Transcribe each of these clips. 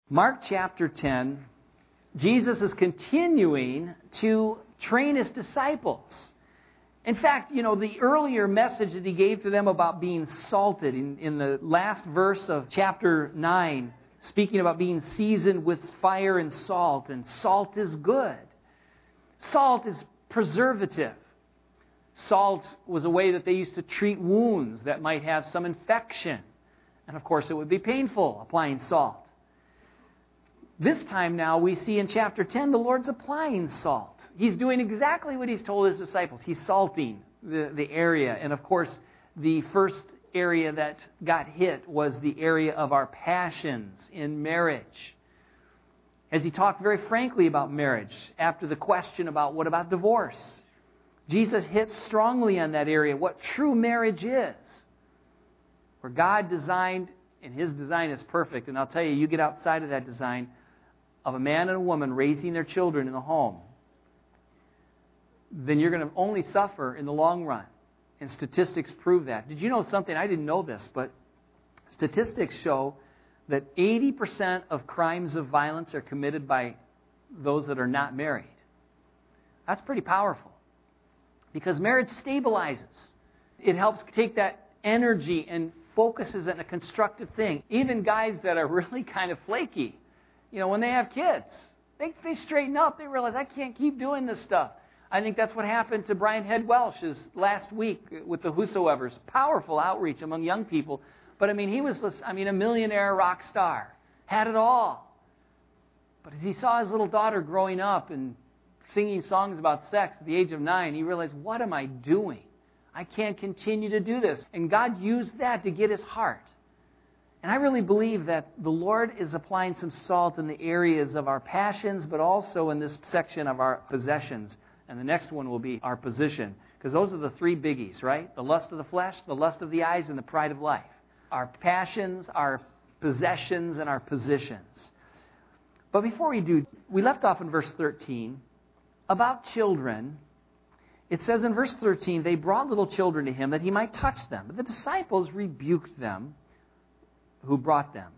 Mark chapter 10, Jesus is continuing to train his disciples. In fact, the earlier message that he gave to them about being salted in the last verse of chapter 9, speaking about being seasoned with fire and salt is good. Salt is preservative. Salt was a way that they used to treat wounds that might have some infection. And of course, it would be painful applying salt. This time now, we see in chapter 10, the Lord's applying salt. He's doing exactly what he's told his disciples. He's salting the area. And of course, the first area that got hit was the area of our passions in marriage. As he talked very frankly about marriage, after the question about what about divorce, Jesus hits strongly on that area, what true marriage is. Where God designed, and his design is perfect. And I'll tell you, you get outside of that design of a man and a woman raising their children in the home, then you're going to only suffer in the long run. And statistics prove that. Did you know something? I didn't know this, but statistics show that 80% of crimes of violence are committed by those that are not married. That's pretty powerful. Because marriage stabilizes. It helps take that energy and focuses it in a constructive thing. Even guys that are really kind of flaky, when they have kids, they straighten up. They realize, I can't keep doing this stuff. I think that's what happened to Brian Head Welsh's last week with the Whosoevers. Powerful outreach among young people. But he was a millionaire rock star. Had it all. But as he saw his little daughter growing up and singing songs about sex at the age of 9, he realized, what am I doing? I can't continue to do this. And God used that to get his heart. And I really believe that the Lord is applying some salt in the areas of our passions, but also in this section of our possessions. And the next one will be our position. Because those are the three biggies, right? The lust of the flesh, the lust of the eyes, and the pride of life. Our passions, our possessions, and our positions. But before we do, we left off in verse 13 about children. It says in verse 13, they brought little children to him that he might touch them. But the disciples rebuked them who brought them.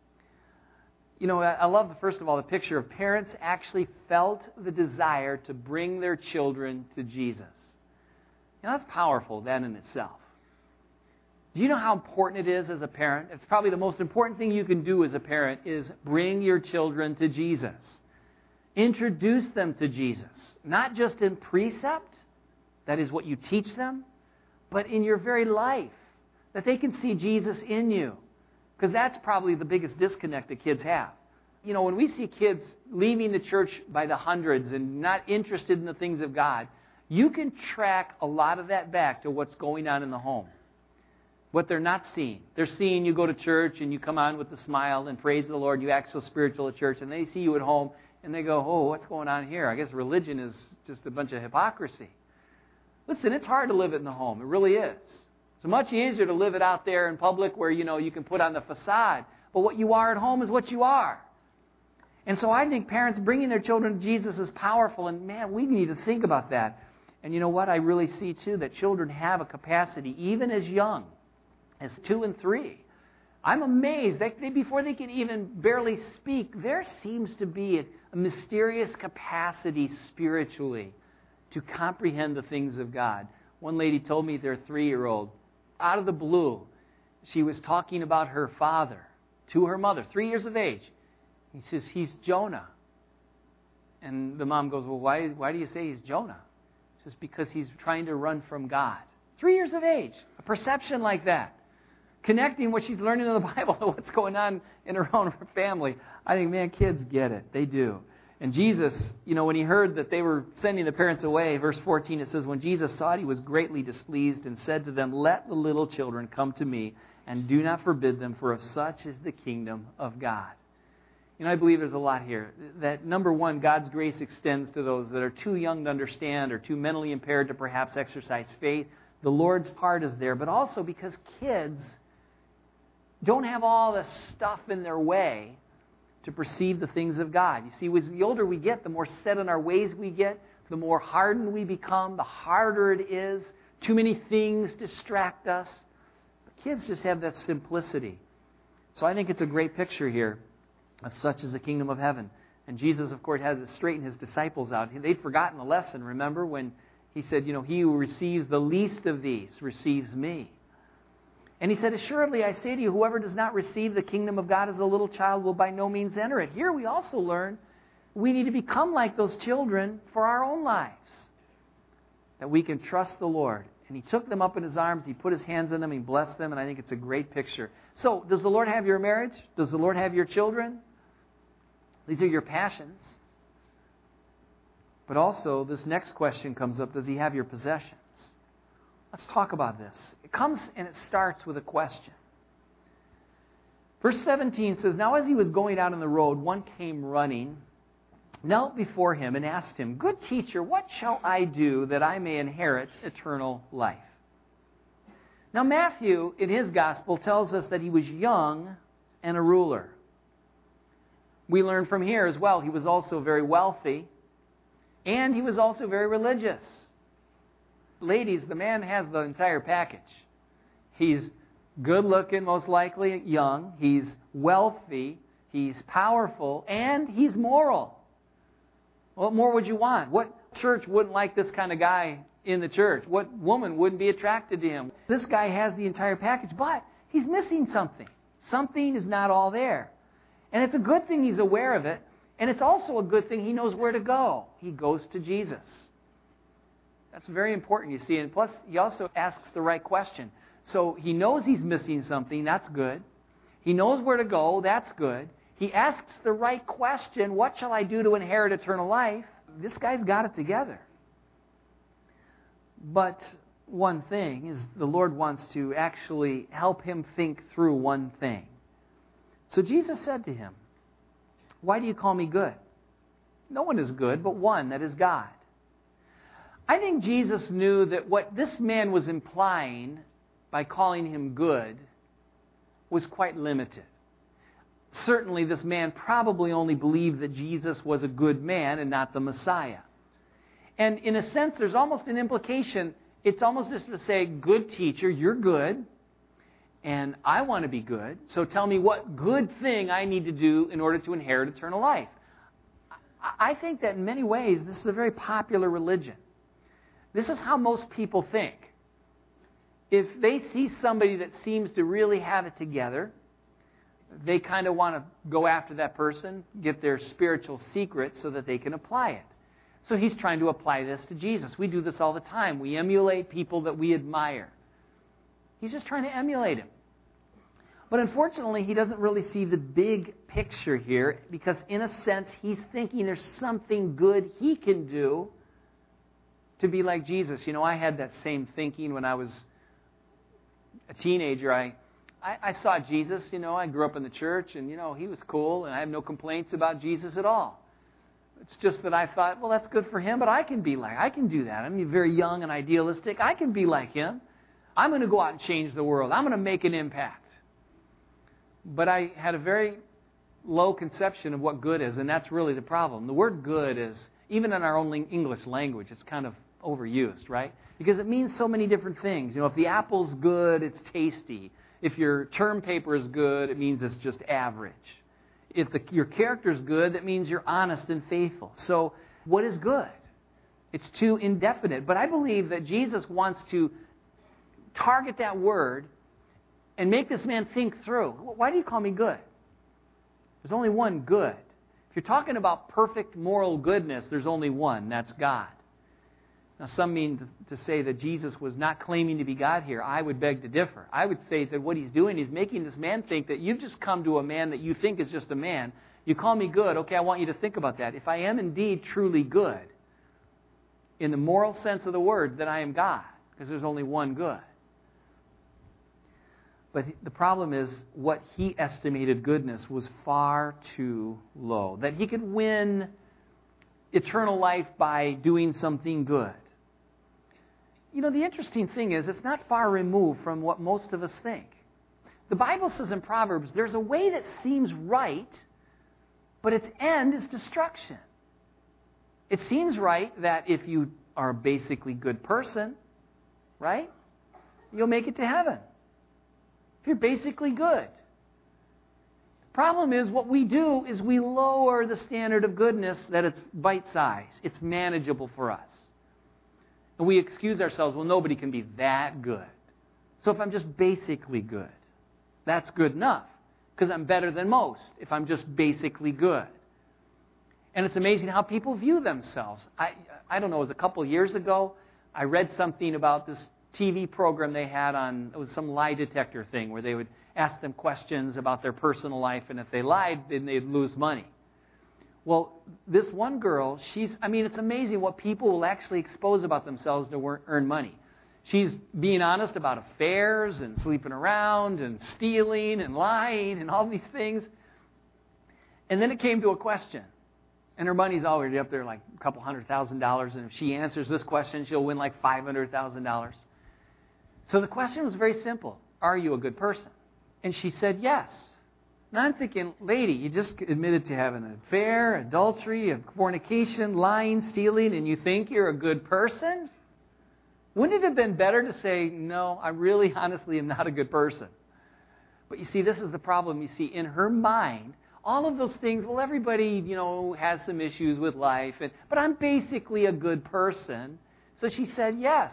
I love, first of all, the picture of parents actually felt the desire to bring their children to Jesus. That's powerful, that in itself. Do you know how important it is as a parent? It's probably the most important thing you can do as a parent is bring your children to Jesus. Introduce them to Jesus. Not just in precept, that is what you teach them, but in your very life. That they can see Jesus in you. Because that's probably the biggest disconnect that kids have. When we see kids leaving the church by the hundreds and not interested in the things of God, you can track a lot of that back to what's going on in the home. What they're not seeing. They're seeing you go to church and you come on with a smile and praise the Lord. You act so spiritual at church. And they see you at home and they go, oh, what's going on here? I guess religion is just a bunch of hypocrisy. Listen, it's hard to live it in the home. It really is. It's much easier to live it out there in public where, you can put on the facade. But what you are at home is what you are. And so I think parents bringing their children to Jesus is powerful. And man, we need to think about that. And you know what? I really see too that children have a capacity, even as young as 2 and 3. I'm amazed that before they can even barely speak, there seems to be a mysterious capacity spiritually to comprehend the things of God. One lady told me their 3-year-old, out of the blue, she was talking about her father to her mother, 3 years of age. He says, he's Jonah. And the mom goes, well, why do you say he's Jonah? He says, because he's trying to run from God. 3 years of age, a perception like that. Connecting what she's learning in the Bible to what's going on in her own family. I think, man, kids get it. They do. And Jesus, when he heard that they were sending the parents away, verse 14, it says, when Jesus saw it, he was greatly displeased and said to them, let the little children come to me and do not forbid them, for of such is the kingdom of God. I believe there's a lot here. That number one, God's grace extends to those that are too young to understand or too mentally impaired to perhaps exercise faith. The Lord's heart is there, but also because kids don't have all the stuff in their way to perceive the things of God. You see, as the older we get, the more set in our ways we get, the more hardened we become, the harder it is. Too many things distract us. But kids just have that simplicity. So I think it's a great picture here Of such is the kingdom of heaven. And Jesus, of course, had to straighten his disciples out. They'd forgotten the lesson, remember, when he said, he who receives the least of these receives me. And he said, assuredly, I say to you, whoever does not receive the kingdom of God as a little child will by no means enter it. Here we also learn we need to become like those children for our own lives. That we can trust the Lord. And he took them up in his arms, he put his hands on them, he blessed them, and I think it's a great picture. So, does the Lord have your marriage? Does the Lord have your children? These are your passions. But also, this next question comes up, does he have your possessions? Let's talk about this. It comes and it starts with a question. Verse 17 says, now as he was going out on the road, one came running, knelt before him and asked him, good teacher, what shall I do that I may inherit eternal life? Now Matthew, in his gospel, tells us that he was young and a ruler. We learn from here as well, he was also very wealthy, and he was also very religious. Ladies, the man has the entire package. He's good looking, most likely young. He's wealthy. He's powerful. And he's moral. What more would you want? What church wouldn't like this kind of guy in the church? What woman wouldn't be attracted to him? This guy has the entire package, but he's missing something. Something is not all there. And it's a good thing he's aware of it. And it's also a good thing he knows where to go. He goes to Jesus. That's very important, you see. And plus, he also asks the right question. So he knows he's missing something. That's good. He knows where to go. That's good. He asks the right question. What shall I do to inherit eternal life? This guy's got it together. But one thing is the Lord wants to actually help him think through one thing. So Jesus said to him, why do you call me good? No one is good but one, that is God. I think Jesus knew that what this man was implying by calling him good was quite limited. Certainly this man probably only believed that Jesus was a good man and not the Messiah. And in a sense, there's almost an implication. It's almost just to say, good teacher, you're good, and I want to be good, so tell me what good thing I need to do in order to inherit eternal life. I think that in many ways, this is a very popular religion. This is how most people think. If they see somebody that seems to really have it together, they kind of want to go after that person, get their spiritual secret so that they can apply it. So he's trying to apply this to Jesus. We do this all the time. We emulate people that we admire. He's just trying to emulate him. But unfortunately, he doesn't really see the big picture here because in a sense, he's thinking there's something good he can do to be like Jesus. I had that same thinking when I was a teenager. I saw Jesus, I grew up in the church and, he was cool and I have no complaints about Jesus at all. It's just that I thought, well, that's good for him, but I can do that. I'm very young and idealistic. I can be like him. I'm going to go out and change the world. I'm going to make an impact. But I had a very low conception of what good is, and that's really the problem. The word good is, even in our own English language, it's kind of overused, right? Because it means so many different things. If the apple's good, it's tasty. If your term paper is good, it means it's just average. If your character's good, that means you're honest and faithful. So what is good? It's too indefinite. But I believe that Jesus wants to target that word and make this man think through. Why do you call me good? There's only one good. If you're talking about perfect moral goodness, there's only one. That's God. Now, some mean to say that Jesus was not claiming to be God here. I would beg to differ. I would say that what he's doing is making this man think that you've just come to a man that you think is just a man. You call me good. Okay, I want you to think about that. If I am indeed truly good, in the moral sense of the word, then I am God, because there's only one good. But the problem is what he estimated goodness was far too low. That he could win eternal life by doing something good. The interesting thing is it's not far removed from what most of us think. The Bible says in Proverbs, there's a way that seems right, but its end is destruction. It seems right that if you are a basically good person, right, you'll make it to heaven. If you're basically good. Problem is, what we do is we lower the standard of goodness that it's bite-sized. It's manageable for us. And we excuse ourselves, well, nobody can be that good. So if I'm just basically good, that's good enough. Because I'm better than most if I'm just basically good. And it's amazing how people view themselves. I don't know, it was a couple years ago, I read something about this TV program they had on, it was some lie detector thing where they would ask them questions about their personal life, and if they lied, then they'd lose money. Well, this one girl, it's amazing what people will actually expose about themselves to earn money. She's being honest about affairs and sleeping around and stealing and lying and all these things. And then it came to a question. And her money's already up there like a couple $100,000. And if she answers this question, she'll win like $500,000. So the question was very simple. Are you a good person? And she said yes. Now I'm thinking, lady, you just admitted to having an affair, adultery, fornication, lying, stealing, and you think you're a good person? Wouldn't it have been better to say, no, I really honestly am not a good person? But you see, this is the problem. You see, in her mind, all of those things, well, everybody, has some issues with life, but I'm basically a good person. So she said yes.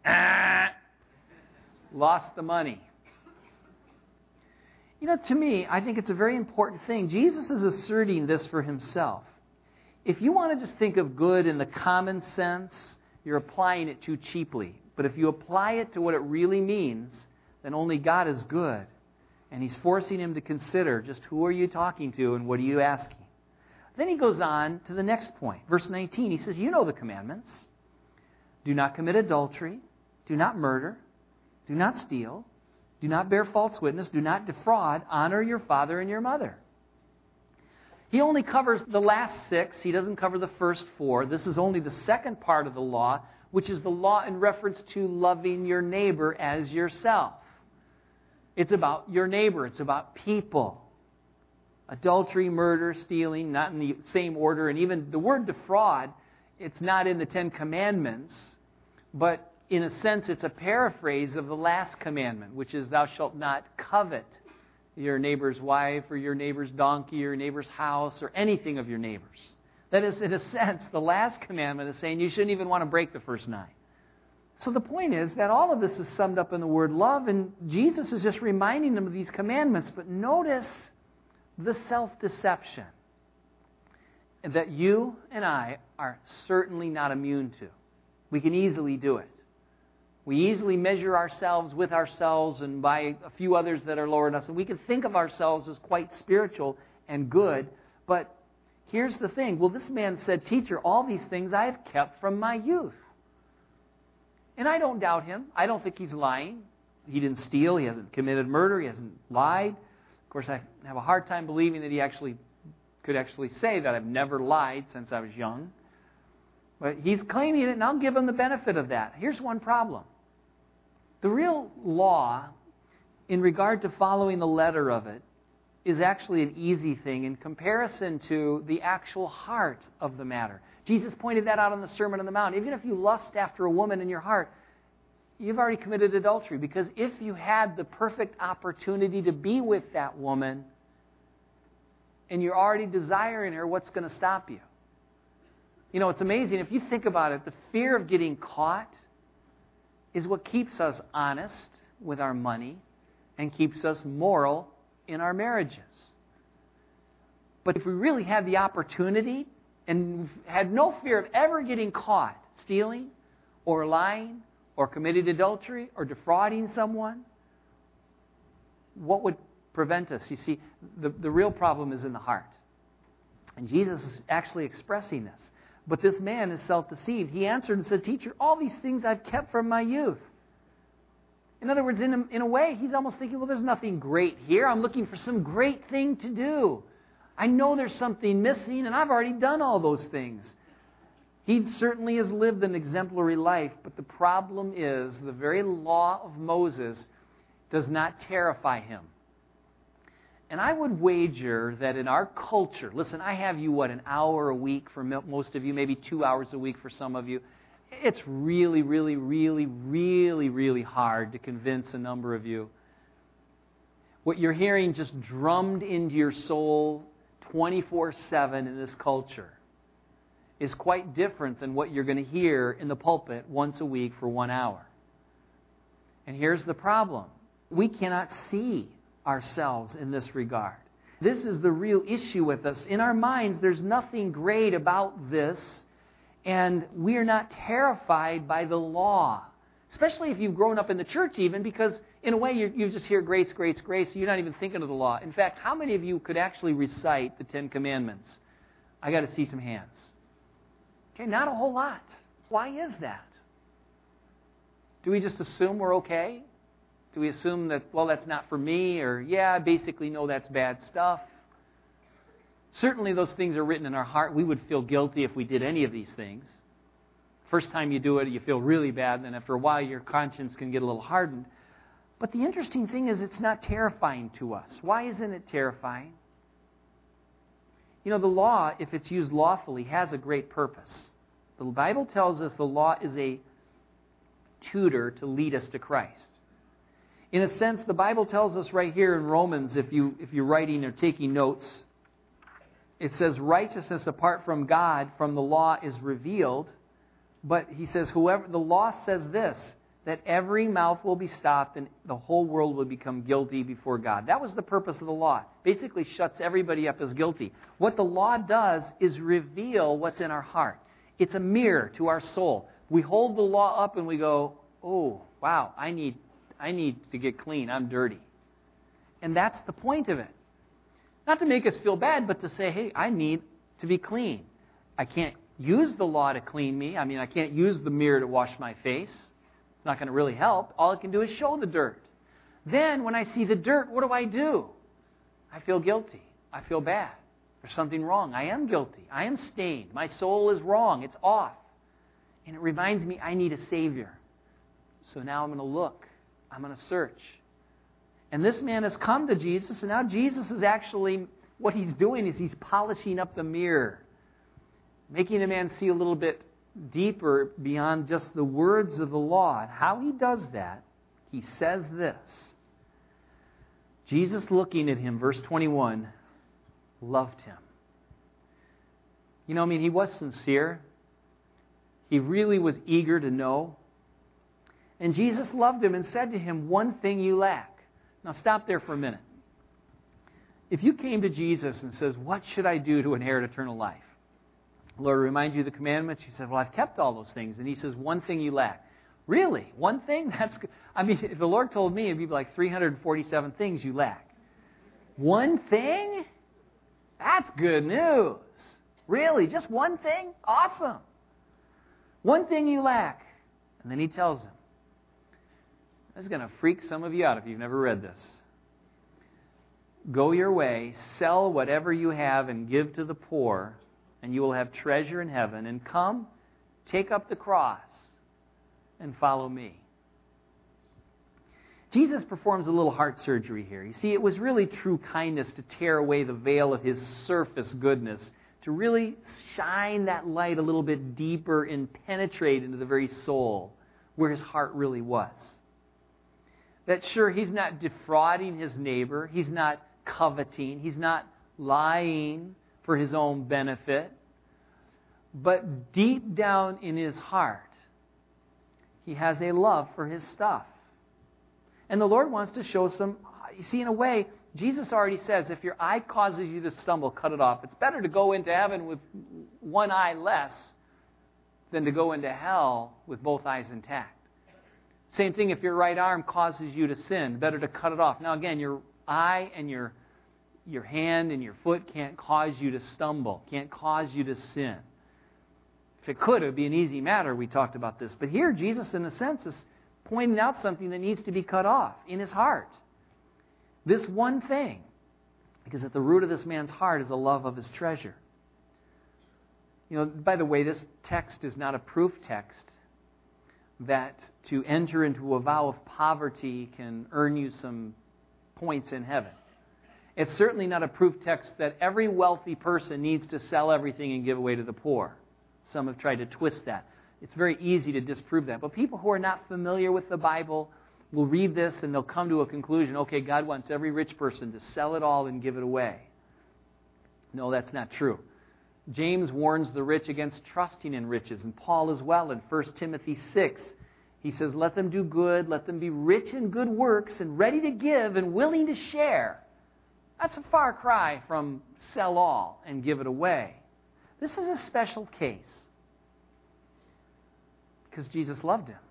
Lost the money. To me, I think it's a very important thing. Jesus is asserting this for himself. If you want to just think of good in the common sense, you're applying it too cheaply. But if you apply it to what it really means, then only God is good. And he's forcing him to consider just who are you talking to and what are you asking. Then he goes on to the next point. Verse 19, he says, you know the commandments. Do not commit adultery. Do not murder. Do not steal. Do not bear false witness. Do not defraud. Honor your father and your mother. He only covers the last 6. He doesn't cover the first 4. This is only the second part of the law, which is the law in reference to loving your neighbor as yourself. It's about your neighbor. It's about people. Adultery, murder, stealing, not in the same order. And even the word defraud, it's not in the 10 Commandments, but in a sense it's a paraphrase of the last commandment, which is thou shalt not covet your neighbor's wife or your neighbor's donkey or your neighbor's house or anything of your neighbor's. That is, in a sense, the last commandment is saying you shouldn't even want to break the first 9. So the point is that all of this is summed up in the word love, and Jesus is just reminding them of these commandments. But notice the self-deception that you and I are certainly not immune to. We can easily do it. We easily measure ourselves with ourselves and by a few others that are lower than us. And we can think of ourselves as quite spiritual and good. But here's the thing. Well, this man said, teacher, all these things I have kept from my youth. And I don't doubt him. I don't think he's lying. He didn't steal. He hasn't committed murder. He hasn't lied. Of course, I have a hard time believing that he could actually say that I've never lied since I was young. But he's claiming it, and I'll give him the benefit of that. Here's one problem. The real law, in regard to following the letter of it, is actually an easy thing in comparison to the actual heart of the matter. Jesus pointed that out on the Sermon on the Mount. Even if you lust after a woman in your heart, you've already committed adultery. Because if you had the perfect opportunity to be with that woman, and you're already desiring her, what's going to stop you? It's amazing. If you think about it, the fear of getting caught is what keeps us honest with our money and keeps us moral in our marriages. But if we really had the opportunity and had no fear of ever getting caught stealing or lying or committing adultery or defrauding someone, what would prevent us? You see, the real problem is in the heart. And Jesus is actually expressing this. But this man is self-deceived. He answered and said, teacher, all these things I've kept from my youth. In other words, in a way, he's almost thinking, well, there's nothing great here. I'm looking for some great thing to do. I know there's something missing, and I've already done all those things. He certainly has lived an exemplary life, but the problem is the very law of Moses does not terrify him. And I would wager that in our culture, listen, I have you, an hour a week for most of you, maybe 2 hours a week for some of you. It's really, really, really, really, really hard to convince a number of you. what you're hearing just drummed into your soul 24/7 in this culture is quite different than what you're going to hear in the pulpit once a week for 1 hour. And here's the problem. We cannot see ourselves in this regard. This is the real issue with us. In our minds, there's nothing great about this, and we are not terrified by the law. Especially if you've grown up in the church even, because in a way you just hear grace, grace, grace, you're not even thinking of the law. In fact, how many of you could actually recite the 10 Commandments? I got to see some hands. Okay, not a whole lot. Why is that? Do we just assume we're okay? Do we assume that, well, that's not for me, or, yeah, I basically know that's bad stuff? Certainly those things are written in our heart. We would feel guilty if we did any of these things. First time you do it, you feel really bad, and then after a while your conscience can get a little hardened. But the interesting thing is it's not terrifying to us. Why isn't it terrifying? You know, the law, if it's used lawfully, has a great purpose. The Bible tells us the law is a tutor to lead us to Christ. In a sense, the Bible tells us right here in Romans, if you're writing or taking notes, it says righteousness apart from God, from the law, is revealed. But he says, the law says this, that every mouth will be stopped and the whole world will become guilty before God. That was the purpose of the law. Basically shuts everybody up as guilty. What the law does is reveal what's in our heart. It's a mirror to our soul. We hold the law up and we go, oh, wow, I need to get clean. I'm dirty. And that's the point of it. Not to make us feel bad, but to say, hey, I need to be clean. I can't use the law to clean me. I mean, I can't use the mirror to wash my face. It's not going to really help. All it can do is show the dirt. Then, when I see the dirt, what do? I feel guilty. I feel bad. There's something wrong. I am guilty. I am stained. My soul is wrong. It's off. And it reminds me I need a Savior. So now I'm going to look. I'm going to search. And this man has come to Jesus, and now Jesus is actually, what he's doing is he's polishing up the mirror, making the man see a little bit deeper beyond just the words of the law. And how he does that, he says this. Jesus, looking at him, verse 21, loved him. You know, I mean, he was sincere. He really was eager to know. And Jesus loved him and said to him, one thing you lack. Now stop there for a minute. If you came to Jesus and says, what should I do to inherit eternal life? The Lord reminds you of the commandments. You said, well, I've kept all those things. And he says, one thing you lack. Really? One thing? That's good. I mean, if the Lord told me, it'd be like 347 things you lack. One thing? That's good news. Really? Just one thing? Awesome. One thing you lack. And then he tells him, this is going to freak some of you out if you've never read this. Go your way, sell whatever you have and give to the poor, and you will have treasure in heaven. And come, take up the cross and follow me. Jesus performs a little heart surgery here. You see, it was really true kindness to tear away the veil of his surface goodness, to really shine that light a little bit deeper and penetrate into the very soul where his heart really was. That sure, he's not defrauding his neighbor. He's not coveting. He's not lying for his own benefit. But deep down in his heart, he has a love for his stuff. And the Lord wants to show some, you see, in a way, Jesus already says, if your eye causes you to stumble, cut it off. It's better to go into heaven with one eye less than to go into hell with both eyes intact. Same thing if your right arm causes you to sin. Better to cut it off. Now again, your eye and your hand and your foot can't cause you to stumble, can't cause you to sin. If it could, it would be an easy matter. We talked about this. But here, Jesus, in a sense, is pointing out something that needs to be cut off in his heart. This one thing. Because at the root of this man's heart is a love of his treasure. You know, by the way, this text is not a proof text that to enter into a vow of poverty can earn you some points in heaven. It's certainly not a proof text that every wealthy person needs to sell everything and give away to the poor. Some have tried to twist that. It's very easy to disprove that. But people who are not familiar with the Bible, will read this and they'll come to a conclusion, okay, God wants every rich person to sell it all and give it away. No, that's not true. James warns the rich against trusting in riches, and Paul as well in 1 Timothy 6. He says, let them do good, let them be rich in good works and ready to give and willing to share. That's a far cry from sell all and give it away. This is a special case because Jesus loved him.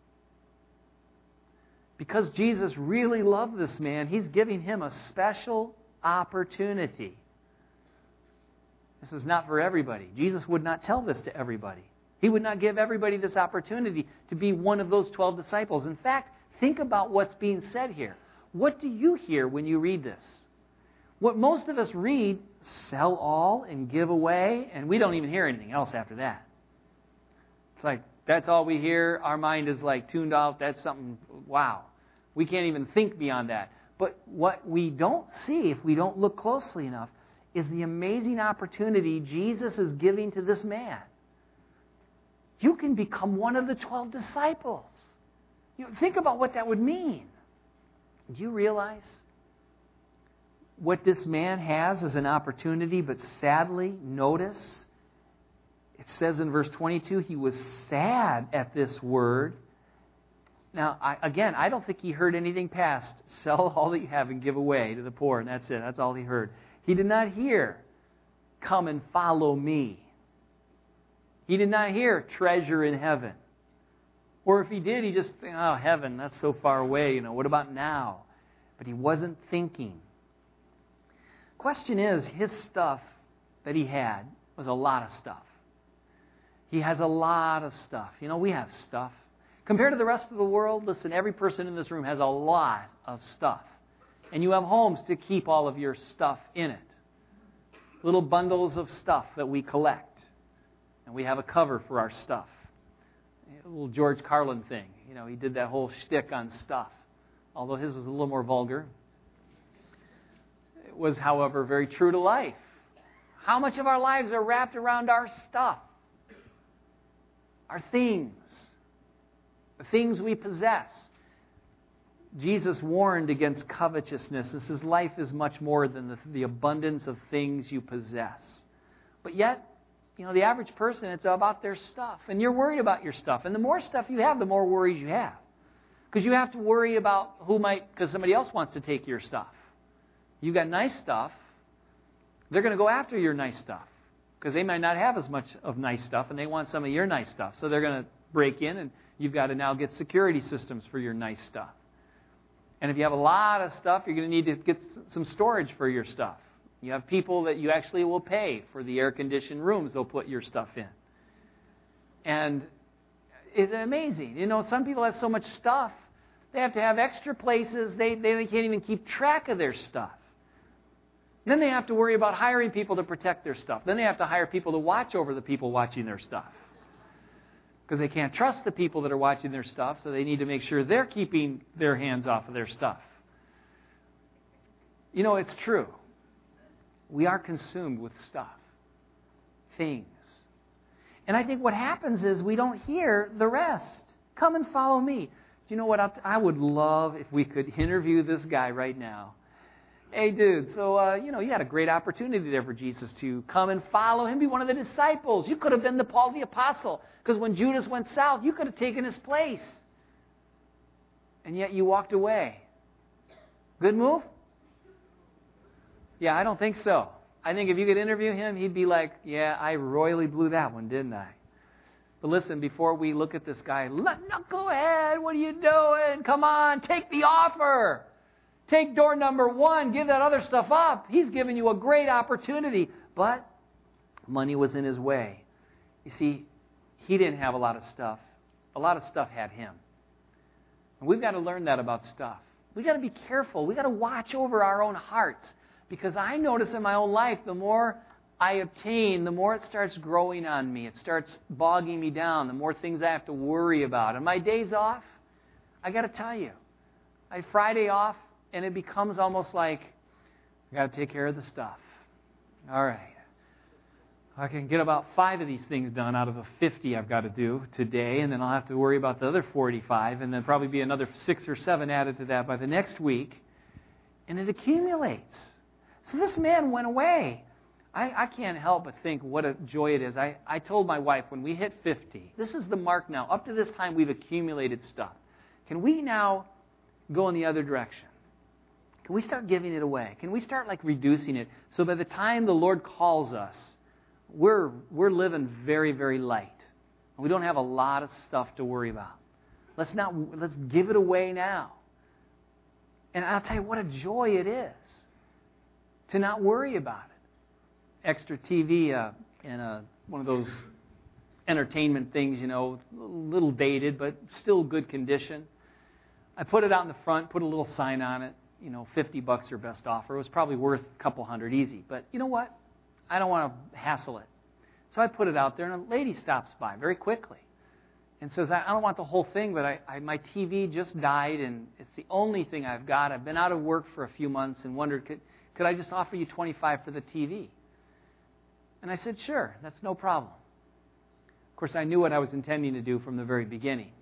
Because Jesus really loved this man, he's giving him a special opportunity. This is not for everybody. Jesus would not tell this to everybody. He would not give everybody this opportunity to be one of those 12 disciples. In fact, think about what's being said here. What do you hear when you read this? What most of us read, sell all and give away, and we don't even hear anything else after that. It's like, that's all we hear. Our mind is like tuned out. That's something, wow. We can't even think beyond that. But what we don't see, if we don't look closely enough, is the amazing opportunity Jesus is giving to this man. You can become one of the 12 disciples. Think about what that would mean. Do you realize what this man has as an opportunity? But sadly, notice, it says in verse 22, he was sad at this word. Now, I don't think he heard anything past, sell all that you have and give away to the poor, and that's it. That's all he heard. He did not hear, come and follow me. He did not hear treasure in heaven. Or if he did, he just think, oh, heaven, that's so far away. What about now? But he wasn't thinking. Question is, his stuff that he had was a lot of stuff. He has a lot of stuff. We have stuff. Compared to the rest of the world, listen, every person in this room has a lot of stuff. And you have homes to keep all of your stuff in it. Little bundles of stuff that we collect. And we have a cover for our stuff. A little George Carlin thing. He did that whole shtick on stuff. Although his was a little more vulgar. It was, however, very true to life. How much of our lives are wrapped around our stuff? Our things. The things we possess. Jesus warned against covetousness. This is life is much more than the abundance of things you possess. But yet, the average person, it's about their stuff. And you're worried about your stuff. And the more stuff you have, the more worries you have. Because you have to worry about because somebody else wants to take your stuff. You've got nice stuff. They're going to go after your nice stuff. Because they might not have as much of nice stuff, and they want some of your nice stuff. So they're going to break in, and you've got to now get security systems for your nice stuff. And if you have a lot of stuff, you're going to need to get some storage for your stuff. You have people that you actually will pay for the air-conditioned rooms they'll put your stuff in. And it's amazing. Some people have so much stuff, they have to have extra places. They can't even keep track of their stuff. Then they have to worry about hiring people to protect their stuff. Then they have to hire people to watch over the people watching their stuff. Because they can't trust the people that are watching their stuff, so they need to make sure they're keeping their hands off of their stuff. It's true. We are consumed with stuff, things. And I think what happens is we don't hear the rest. Come and follow me. Do you know what? I would love if we could interview this guy right now. Hey, dude, so, you had a great opportunity there for Jesus to come and follow him, be one of the disciples. You could have been the Paul the Apostle, because when Judas went south, you could have taken his place. And yet you walked away. Good move? Yeah, I don't think so. I think if you could interview him, he'd be like, yeah, I royally blew that one, didn't I? But listen, before we look at this guy, no, go ahead. What are you doing? Come on, take the offer. Take door number 1. Give that other stuff up. He's giving you a great opportunity. But money was in his way. You see, he didn't have a lot of stuff. A lot of stuff had him. And we've got to learn that about stuff. We've got to be careful. We've got to watch over our own hearts. Because I notice in my own life, the more I obtain, the more it starts growing on me. It starts bogging me down. The more things I have to worry about. And my days off, I got to tell you, I have Friday off, and it becomes almost like, I got to take care of the stuff. All right. I can get about 5 of these things done out of the 50 I've got to do today, and then I'll have to worry about the other 45, and then probably be another 6 or 7 added to that by the next week. And it accumulates. So this man went away. I can't help but think what a joy it is. I told my wife when we hit 50, this is the mark now. Up to this time, we've accumulated stuff. Can we now go in the other direction? Can we start giving it away? Can we start reducing it so by the time the Lord calls us, we're living very, very light. We don't have a lot of stuff to worry about. Let's give it away now. And I'll tell you what a joy it is to not worry about it. Extra TV and one of those entertainment things, a little dated, but still good condition. I put it out in the front, put a little sign on it, $50 or best offer. It was probably worth a couple hundred easy. But you know what? I don't want to hassle it. So I put it out there, and a lady stops by very quickly and says, I don't want the whole thing, but my TV just died, and it's the only thing I've got. I've been out of work for a few months and wondered, could I just offer you $25 for the TV? And I said, sure, that's no problem. Of course, I knew what I was intending to do from the very beginning.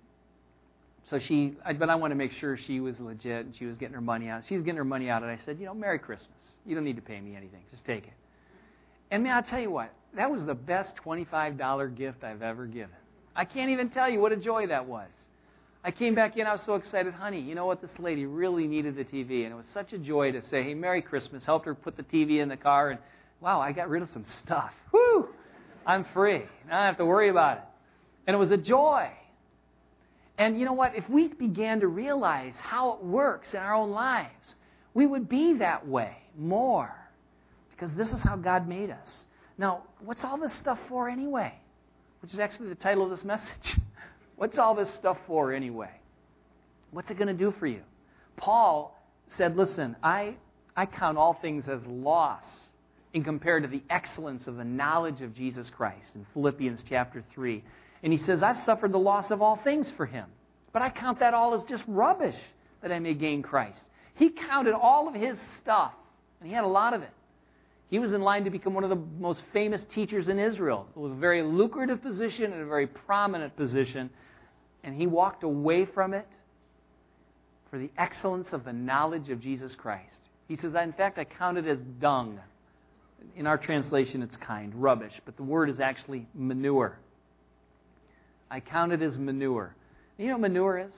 But I want to make sure she was legit and she was getting her money out. She was getting her money out, and I said, Merry Christmas. You don't need to pay me anything. Just take it. And man, I'll tell you what, that was the best $25 gift I've ever given. I can't even tell you what a joy that was. I came back in, I was so excited. Honey, you know what? This lady really needed the TV. And it was such a joy to say, hey, Merry Christmas. Helped her put the TV in the car. And wow, I got rid of some stuff. Woo! I'm free. I don't have to worry about it. And it was a joy. And you know what? If we began to realize how it works in our own lives, we would be that way more. Because this is how God made us. Now, what's all this stuff for anyway? Which is actually the title of this message. What's all this stuff for anyway? What's it going to do for you? Paul said, listen, I count all things as loss in compared to the excellence of the knowledge of Jesus Christ in Philippians chapter 3. And he says, I've suffered the loss of all things for him. But I count that all as just rubbish that I may gain Christ. He counted all of his stuff, and he had a lot of it. He was in line to become one of the most famous teachers in Israel, with a very lucrative position and a very prominent position. And he walked away from it for the excellence of the knowledge of Jesus Christ. He says, in fact, I count it as dung. In our translation, it's rubbish, but the word is actually manure. I count it as manure. You know what manure is?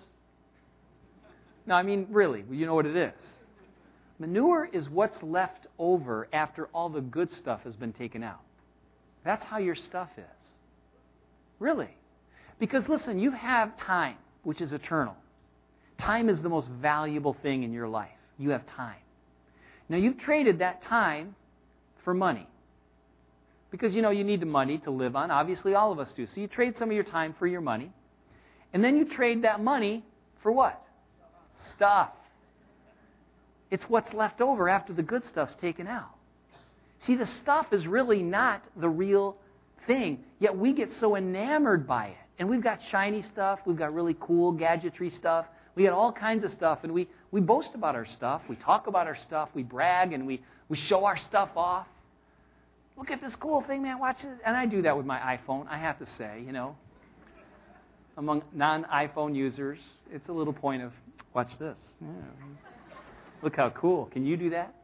No, I mean, really, you know what it is. Manure is what's left over after all the good stuff has been taken out. That's how your stuff is. Really. Because, listen, you have time, which is eternal. Time is the most valuable thing in your life. You have time. Now, you've traded that time for money. Because, you need the money to live on. Obviously, all of us do. So you trade some of your time for your money. And then you trade that money for what? Stuff. It's what's left over after the good stuff's taken out. See, the stuff is really not the real thing. Yet we get so enamored by it. And we've got shiny stuff. We've got really cool gadgetry stuff. We got all kinds of stuff. And we boast about our stuff. We talk about our stuff. We brag and we show our stuff off. Look at this cool thing, man. Watch it. And I do that with my iPhone, I have to say, Among non-iPhone users, it's a little point of, watch this. Yeah. Look how cool. Can you do that?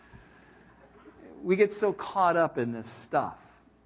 We get so caught up in this stuff.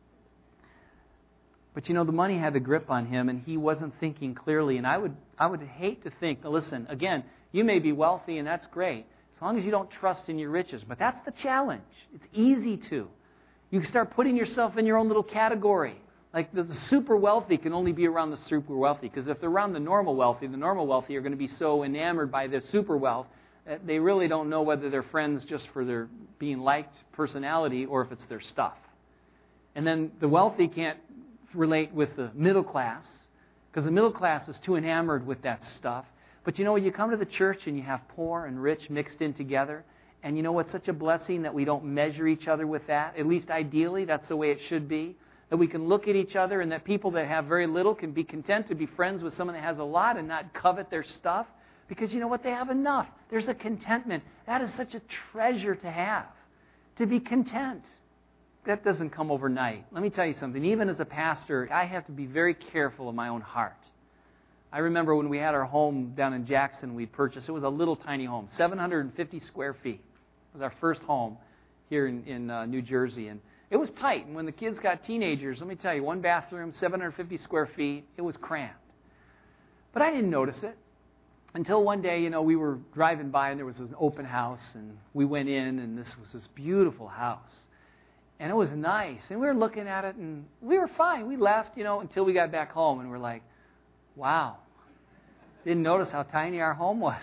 But the money had the grip on him, and he wasn't thinking clearly. And I would hate to think, now listen, again, you may be wealthy, and that's great, as long as you don't trust in your riches. But that's the challenge. It's easy to. You start putting yourself in your own little category. Like the super wealthy can only be around the super wealthy. Because if they're around the normal wealthy are going to be so enamored by the super wealth that they really don't know whether they're friends just for their being liked personality or if it's their stuff. And then the wealthy can't relate with the middle class because the middle class is too enamored with that stuff. But you come to the church and you have poor and rich mixed in together. And you know what's such a blessing that we don't measure each other with that? At least ideally, that's the way it should be. That we can look at each other and that people that have very little can be content to be friends with someone that has a lot and not covet their stuff. Because you know what? They have enough. There's a contentment. That is such a treasure to have. To be content. that doesn't come overnight. Let me tell you something. Even as a pastor, I have to be very careful of my own heart. I remember when we had our home down in Jackson we purchased. It was a little tiny home, 750 square feet. It was our first home here in New Jersey. And it was tight. And when the kids got teenagers, let me tell you, one bathroom, 750 square feet, it was cramped. But I didn't notice it until one day, we were driving by and there was an open house. And we went in and this was this beautiful house. And it was nice. And we were looking at it and we were fine. We left, until we got back home and we're like, wow. Didn't notice how tiny our home was.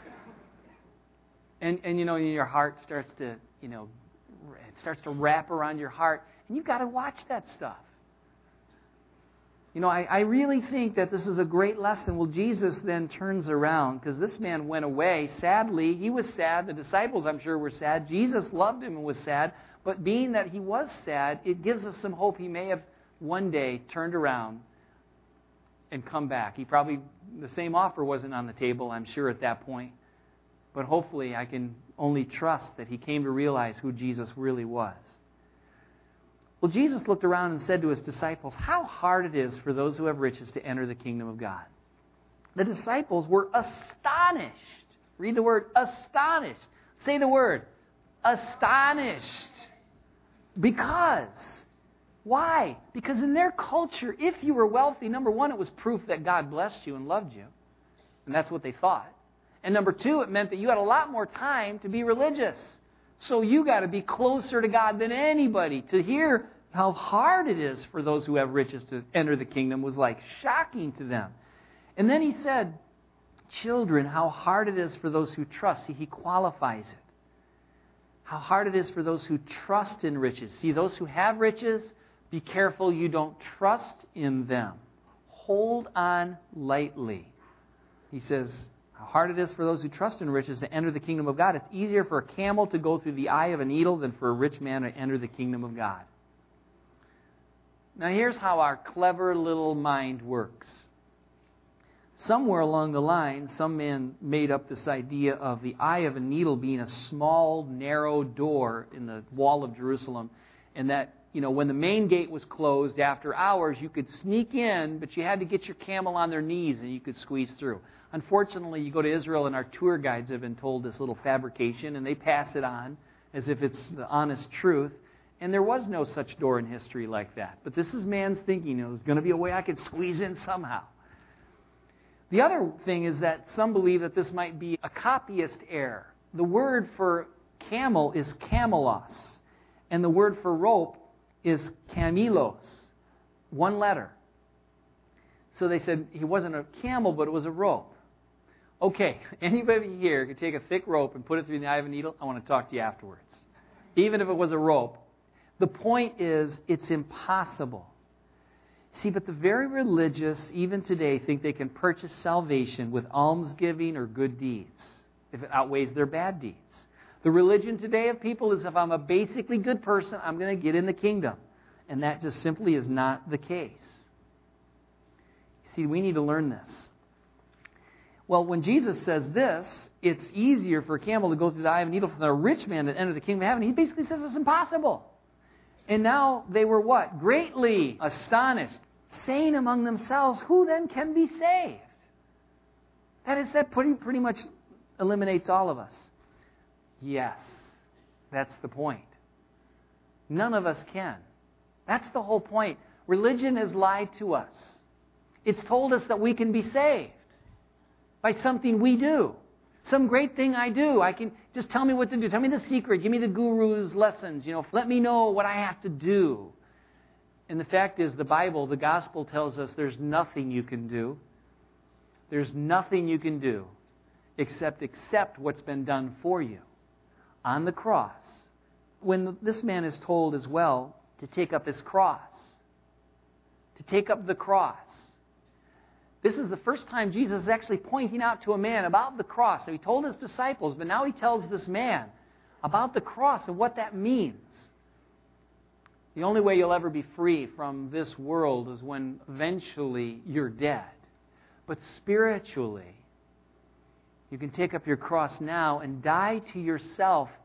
And your heart starts to, it starts to wrap around your heart. And you've got to watch that stuff. I really think that this is a great lesson. Well, Jesus then turns around because this man went away. Sadly, he was sad. The disciples, I'm sure, were sad. Jesus loved him and was sad. But being that he was sad, it gives us some hope he may have one day turned around and come back. The same offer wasn't on the table, I'm sure, at that point. But hopefully I can only trust that he came to realize who Jesus really was. Well, Jesus looked around and said to his disciples, how hard it is for those who have riches to enter the kingdom of God. The disciples were astonished. Read the word astonished. Say the word astonished. Because. Why? Because in their culture, if you were wealthy, number one, it was proof that God blessed you and loved you. And that's what they thought. And number two, it meant that you had a lot more time to be religious. So you got to be closer to God than anybody. To hear how hard it is for those who have riches to enter the kingdom was like shocking to them. And then he said, children, how hard it is for those who trust. See, he qualifies it. How hard it is for those who trust in riches. See, those who have riches, be careful you don't trust in them. Hold on lightly. He says, how hard it is for those who trust in riches to enter the kingdom of God. It's easier for a camel to go through the eye of a needle than for a rich man to enter the kingdom of God. Now here's how our clever little mind works. Somewhere along the line, some man made up this idea of the eye of a needle being a small, narrow door in the wall of Jerusalem, and that, when the main gate was closed after hours, you could sneak in, but you had to get your camel on their knees and you could squeeze through. Unfortunately, you go to Israel and our tour guides have been told this little fabrication and they pass it on as if it's the honest truth. And there was no such door in history like that. But this is man's thinking. There's going to be a way I could squeeze in somehow. The other thing is that some believe that this might be a copyist error. The word for camel is camelos. And the word for rope is camelos. One letter. So they said he wasn't a camel, but it was a rope. Okay, anybody here could take a thick rope and put it through the eye of a needle? I want to talk to you afterwards. Even if it was a rope. The point is, it's impossible. See, but the very religious, even today, think they can purchase salvation with almsgiving or good deeds, if it outweighs their bad deeds. The religion today of people is if I'm a basically good person, I'm going to get in the kingdom. And that just simply is not the case. See, we need to learn this. Well, when Jesus says this, it's easier for a camel to go through the eye of a needle than a rich man to enter the kingdom of heaven. He basically says it's impossible. And now they were what? Greatly astonished, saying among themselves, who then can be saved? That pretty much eliminates all of us. Yes, that's the point. None of us can. That's the whole point. Religion has lied to us. It's told us that we can be saved by something we do. Some great thing I do. I can just tell me what to do. Tell me the secret. Give me the guru's lessons. Let me know what I have to do. And the fact is, the Bible, the gospel tells us there's nothing you can do. There's nothing you can do except accept what's been done for you on the cross. When this man is told as well to take up his cross, to take up the cross. This is the first time Jesus is actually pointing out to a man about the cross. So he told his disciples, but now he tells this man about the cross and what that means. The only way you'll ever be free from this world is when eventually you're dead. But spiritually, you can take up your cross now and die to yourself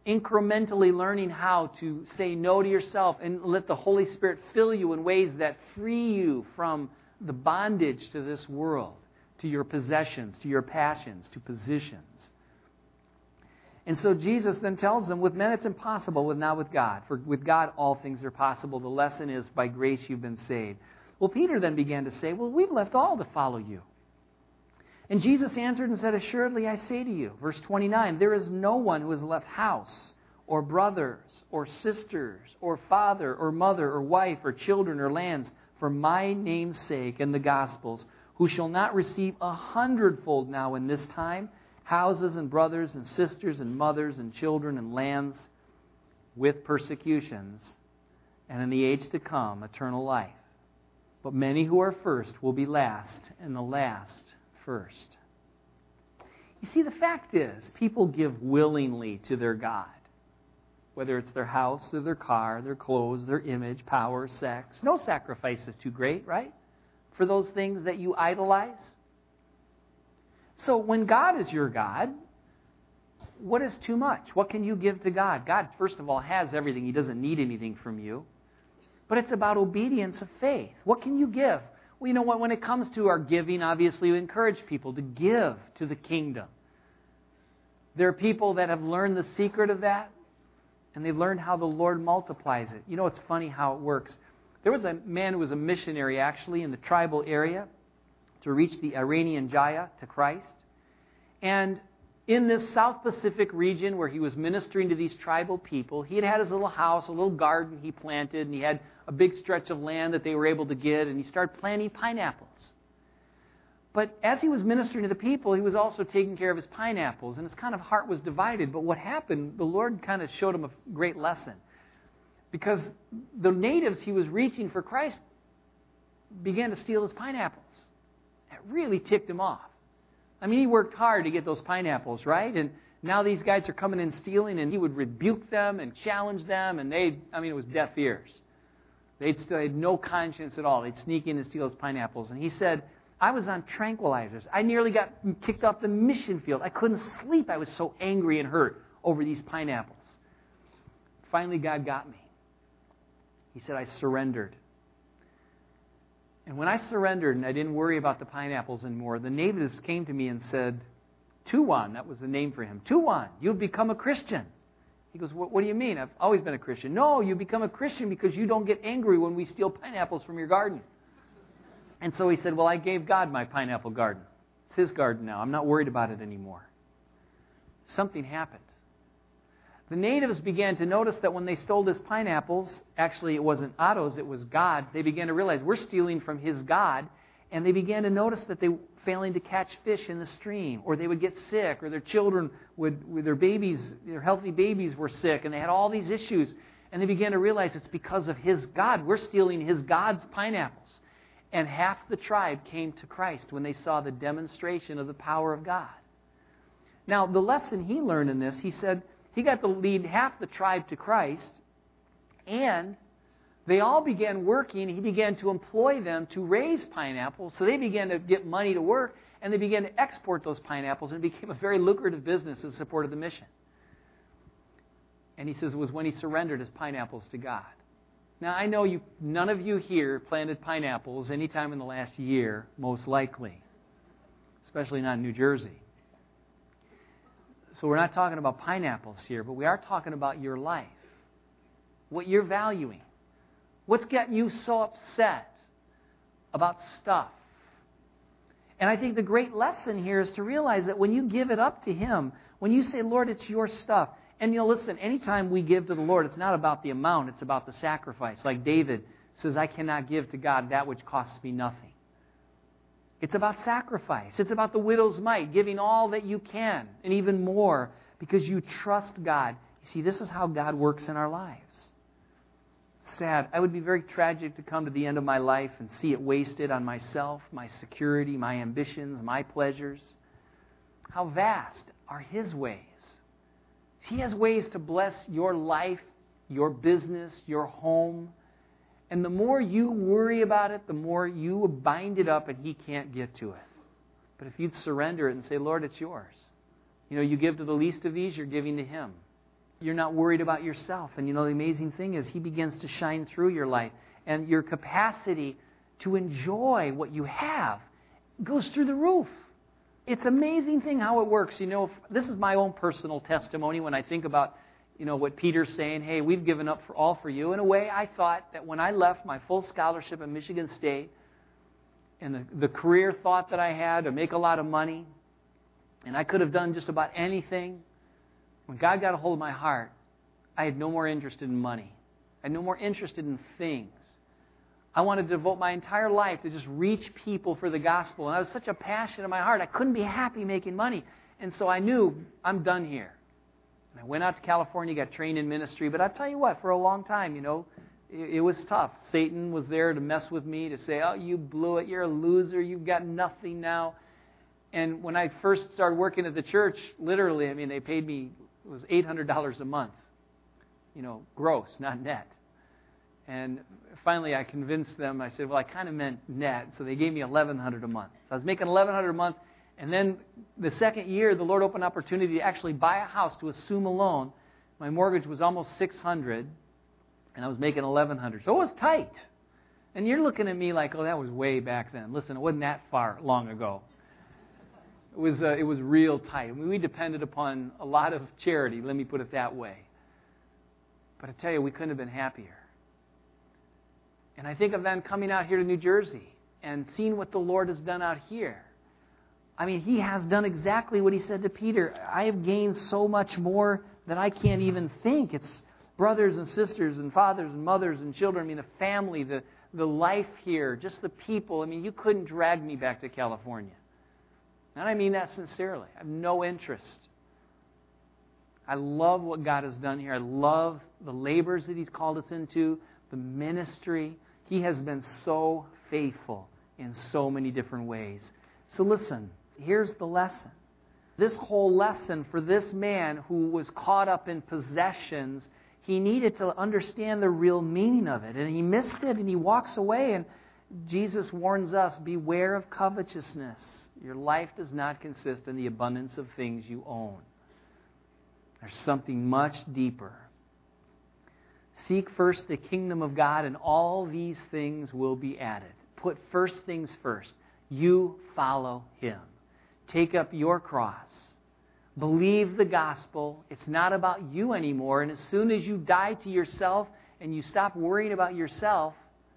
incrementally learning how to say no to yourself and let the Holy Spirit fill you in ways that free you from the bondage to this world, to your possessions, to your passions, to positions. And so Jesus then tells them, with men it's impossible, but not with God. For with God all things are possible. The lesson is, by grace you've been saved. Well, Peter then began to say, well, we've left all to follow you. And Jesus answered and said, assuredly I say to you, verse 29, there is no one who has left house, or brothers, or sisters, or father, or mother, or wife, or children, or lands, for my name's sake and the gospel's, who shall not receive 100-fold now in this time, houses and brothers and sisters and mothers and children and lands, with persecutions, and in the age to come, eternal life. But many who are first will be last, and the last first. You see, the fact is, people give willingly to their God. Whether it's their house or their car, their clothes, their image, power, sex. No sacrifice is too great, right? For those things that you idolize. So when God is your God, what is too much? What can you give to God? God, first of all, has everything. He doesn't need anything from you. But it's about obedience of faith. What can you give? Well, you know what? When it comes to our giving, obviously we encourage people to give to the kingdom. There are people that have learned the secret of that, and they've learned how the Lord multiplies it. You know, it's funny how it works. There was a man who was a missionary, actually, in the tribal area to reach the Iranian Jaya to Christ. And in this South Pacific region where he was ministering to these tribal people, he had his little house, a little garden he planted, and he had a big stretch of land that they were able to get, and he started planting pineapples. But as he was ministering to the people, he was also taking care of his pineapples, and his kind of heart was divided. But what happened, the Lord kind of showed him a great lesson. Because the natives he was reaching for Christ began to steal his pineapples. It really ticked him off. I mean, he worked hard to get those pineapples, right? And now these guys are coming in stealing, and he would rebuke them and challenge them, and it was deaf ears. They had no conscience at all. They'd sneak in and steal his pineapples. And he said, I was on tranquilizers. I nearly got kicked off the mission field. I couldn't sleep. I was so angry and hurt over these pineapples. Finally, God got me. He said, I surrendered. And when I surrendered and I didn't worry about the pineapples anymore, the natives came to me and said, Tuwan, that was the name for him. Tuwan, you've become a Christian. He goes, what do you mean? I've always been a Christian. No, you become a Christian because you don't get angry when we steal pineapples from your garden. And so he said, well, I gave God my pineapple garden. It's His garden now. I'm not worried about it anymore. Something happened. The natives began to notice that when they stole his pineapples, actually it wasn't Otto's, it was God. They began to realize we're stealing from his God. And they began to notice that they were failing to catch fish in the stream, or they would get sick, or their children with their babies, their healthy babies were sick, and they had all these issues. And they began to realize it's because of his God. We're stealing his God's pineapples. And half the tribe came to Christ when they saw the demonstration of the power of God. Now, the lesson he learned in this, he said, he got to lead half the tribe to Christ, and they all began working. He began to employ them to raise pineapples, so they began to get money to work, and they began to export those pineapples, and it became a very lucrative business in support of the mission. And he says it was when he surrendered his pineapples to God. Now, I know none of you here planted pineapples any time in the last year, most likely, especially not in New Jersey. So we're not talking about pineapples here, but we are talking about your life, what you're valuing. What's getting you so upset about stuff? And I think the great lesson here is to realize that when you give it up to Him, when you say, Lord, it's your stuff. And listen, anytime we give to the Lord, it's not about the amount, it's about the sacrifice. Like David says, I cannot give to God that which costs me nothing. It's about sacrifice. It's about the widow's mite, giving all that you can, and even more, because you trust God. You see, this is how God works in our lives. Sad. I would be very tragic to come to the end of my life and see it wasted on myself, my security, my ambitions, my pleasures. How vast are His ways. He has ways to bless your life, your business, your home. And the more you worry about it, the more you bind it up and He can't get to it. But if you'd surrender it and say, Lord, it's yours. You give to the least of these, you're giving to Him. You're not worried about yourself. And you know, the amazing thing is He begins to shine through your life. And your capacity to enjoy what you have goes through the roof. It's an amazing thing how it works. You know, this is my own personal testimony when I think about, you know, what Peter's saying, hey, we've given up for you. In a way, I thought that when I left my full scholarship at Michigan State and the career thought that I had to make a lot of money, and I could have done just about anything, when God got a hold of my heart, I had no more interest in money. I had no more interested in things. I wanted to devote my entire life to just reach people for the gospel. And I was such a passion in my heart. I couldn't be happy making money. And so I knew, I'm done here. And I went out to California, got trained in ministry. But I'll tell you what, for a long time, you know, it was tough. Satan was there to mess with me, to say, oh, you blew it. You're a loser. You've got nothing now. And when I first started working at the church, literally, I mean, they paid me, it was $800 a month. You know, gross, not net. And finally I convinced them, I said, well, I kind of meant net. So they gave me $1,100 a month. So I was making $1,100 a month. And then the second year, the Lord opened an opportunity to actually buy a house to assume a loan. My mortgage was almost $600, and I was making $1,100. So it was tight. And you're looking at me like, oh, that was way back then. Listen, it wasn't that far long ago. It was real tight. I mean, we depended upon a lot of charity, let me put it that way. But I tell you, we couldn't have been happier. And I think of then coming out here to New Jersey and seeing what the Lord has done out here. I mean, He has done exactly what He said to Peter. I have gained so much more that I can't even think. It's brothers and sisters and fathers and mothers and children. I mean, the family, the life here, just the people. I mean, you couldn't drag me back to California. And I mean that sincerely. I have no interest. I love what God has done here. I love the labors that He's called us into, the ministry. He has been so faithful in so many different ways. So listen, here's the lesson. This whole lesson for this man who was caught up in possessions, he needed to understand the real meaning of it. And he missed it and he walks away. And Jesus warns us, beware of covetousness. Your life does not consist in the abundance of things you own. There's something much deeper. Seek first the kingdom of God, and all these things will be added. Put first things first. You follow Him. Take up your cross. Believe the gospel. It's not about you anymore. And as soon as you die to yourself and you stop worrying about yourself,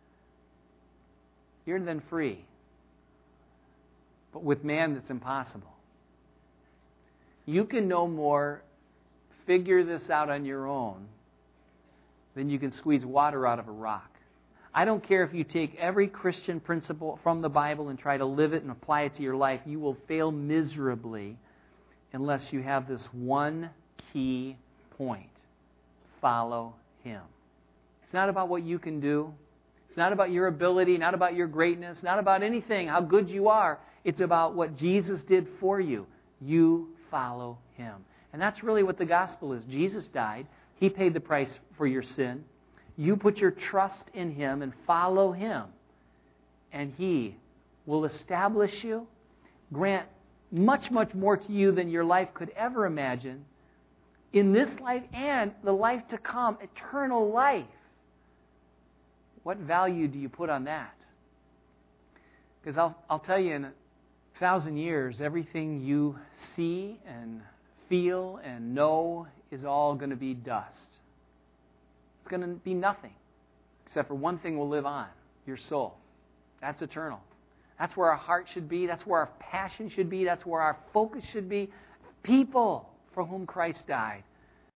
you're then free. But with man, that's impossible. You can no more figure this out on your own than you can squeeze water out of a rock. I don't care if you take every Christian principle from the Bible and try to live it and apply it to your life. You will fail miserably unless you have this one key point. Follow Him. It's not about what you can do. It's not about your ability, not about your greatness, not about anything, how good you are. It's about what Jesus did for you. You follow Him. And that's really what the gospel is. Jesus died. He paid the price for your sin. You put your trust in Him and follow Him. And He will establish you, grant much, much more to you than your life could ever imagine in this life and the life to come, eternal life. What value do you put on that? Because I'll tell you, in 1,000 years, everything you see and feel and know is all going to be dust. It's going to be nothing. Except for one thing will live on, your soul. That's eternal. That's where our heart should be. That's where our passion should be. That's where our focus should be. People for whom Christ died.